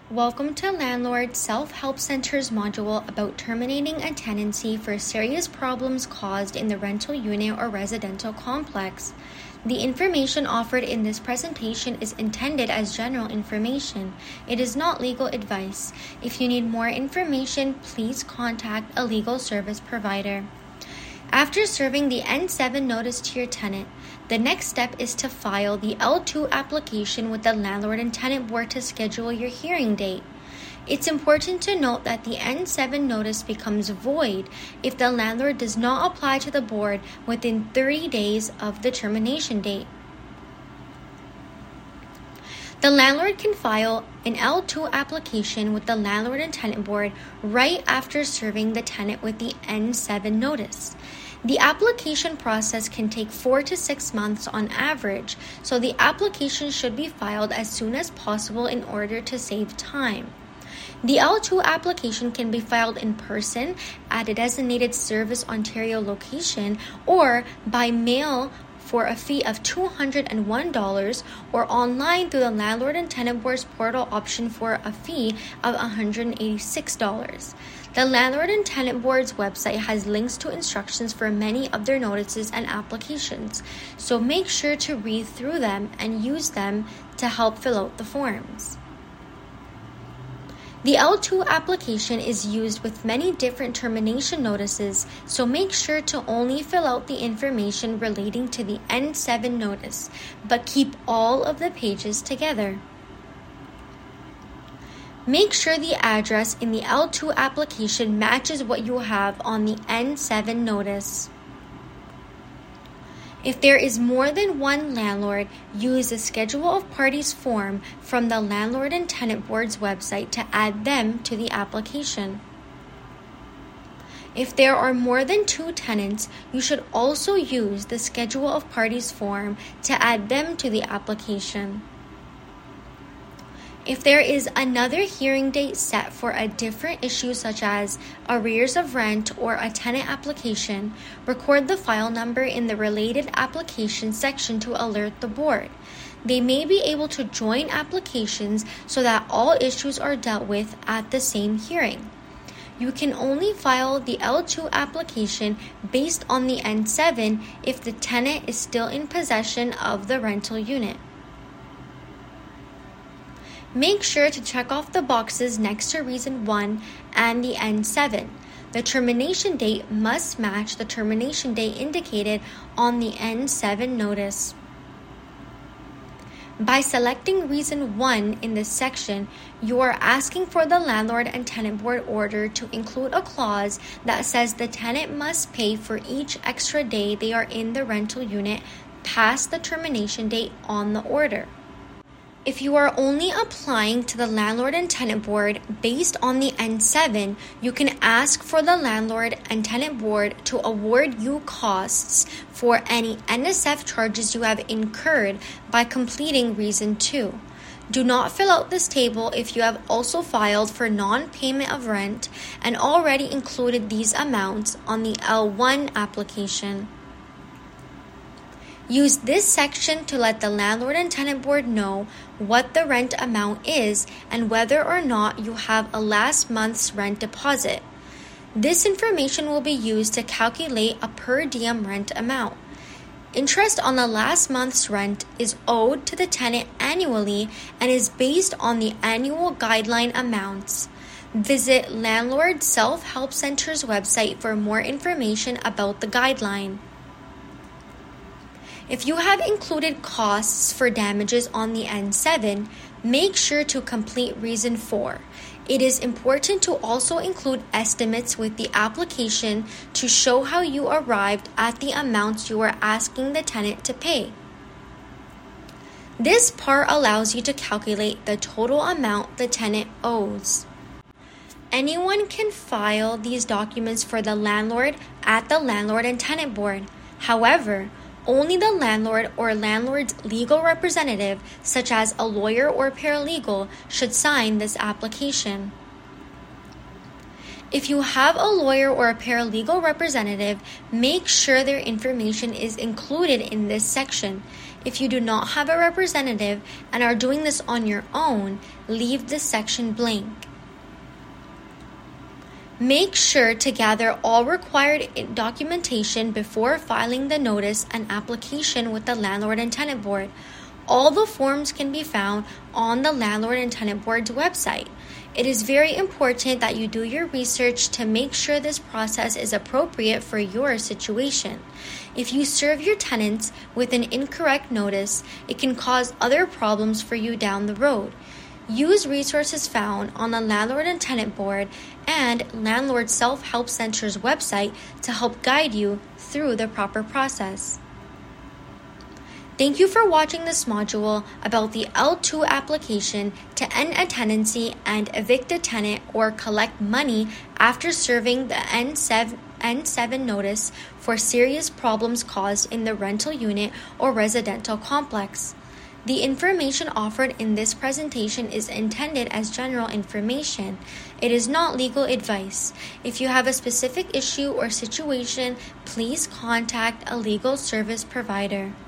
Welcome to Landlord Self-Help Center's module about terminating a tenancy for serious problems caused in the rental unit or residential complex. The information offered in this presentation is intended as general information. It is not legal advice. If you need more information, please contact a legal service provider. After serving the N7 notice to your tenant, the next step is to file the L2 application with the Landlord and Tenant Board to schedule your hearing date. It's important to note that the N7 notice becomes void if the landlord does not apply to the board within 30 days of the termination date. The landlord can file an L2 application with the Landlord and Tenant Board right after serving the tenant with the N7 notice. The application process can take 4 to 6 months on average, so the application should be filed as soon as possible in order to save time. The L2 application can be filed in person at a designated Service Ontario location or by mail for a fee of $201 or online through the Landlord and Tenant Board's portal option for a fee of $186. The Landlord and Tenant Board's website has links to instructions for many of their notices and applications, so make sure to read through them and use them to help fill out the forms. The L2 application is used with many different termination notices, so make sure to only fill out the information relating to the N7 notice, but keep all of the pages together. Make sure the address in the L2 application matches what you have on the N7 notice. If there is more than one landlord, use the Schedule of Parties form from the Landlord and Tenant Board's website to add them to the application. If there are more than 2 tenants, you should also use the Schedule of Parties form to add them to the application. If there is another hearing date set for a different issue such as arrears of rent or a tenant application, record the file number in the related application section to alert the board. They may be able to join applications so that all issues are dealt with at the same hearing. You can only file the L2 application based on the N7 if the tenant is still in possession of the rental unit. Make sure to check off the boxes next to Reason 1 and the N7. The termination date must match the termination date indicated on the N7 notice. By selecting Reason 1 in this section, you are asking for the Landlord and Tenant Board order to include a clause that says the tenant must pay for each extra day they are in the rental unit past the termination date on the order. If you are only applying to the Landlord and Tenant Board based on the N7, you can ask for the Landlord and Tenant Board to award you costs for any NSF charges you have incurred by completing Reason 2. Do not fill out this table if you have also filed for non-payment of rent and already included these amounts on the L1 application. Use this section to let the Landlord and Tenant Board know what the rent amount is and whether or not you have a last month's rent deposit. This information will be used to calculate a per diem rent amount. Interest on the last month's rent is owed to the tenant annually and is based on the annual guideline amounts. Visit Landlord Self-Help Center's website for more information about the guideline. If you have included costs for damages on the N7, make sure to complete Reason 4. It is important to also include estimates with the application to show how you arrived at the amounts you are asking the tenant to pay. This part allows you to calculate the total amount the tenant owes. Anyone can file these documents for the landlord at the Landlord and Tenant Board. However, only the landlord or landlord's legal representative, such as a lawyer or paralegal, should sign this application. If you have a lawyer or a paralegal representative, make sure their information is included in this section. If you do not have a representative and are doing this on your own, leave this section blank. Make sure to gather all required documentation before filing the notice and application with the Landlord and Tenant Board. All the forms can be found on the Landlord and Tenant Board's website. It is very important that you do your research to make sure this process is appropriate for your situation. If you serve your tenants with an incorrect notice, it can cause other problems for you down the road. Use resources found on the Landlord and Tenant Board and Landlord Self-Help Center's website to help guide you through the proper process. Thank you for watching this module about the L2 application to end a tenancy and evict a tenant or collect money after serving the N7 notice for serious problems caused in the rental unit or residential complex. The information offered in this presentation is intended as general information. It is not legal advice. If you have a specific issue or situation, please contact a legal service provider.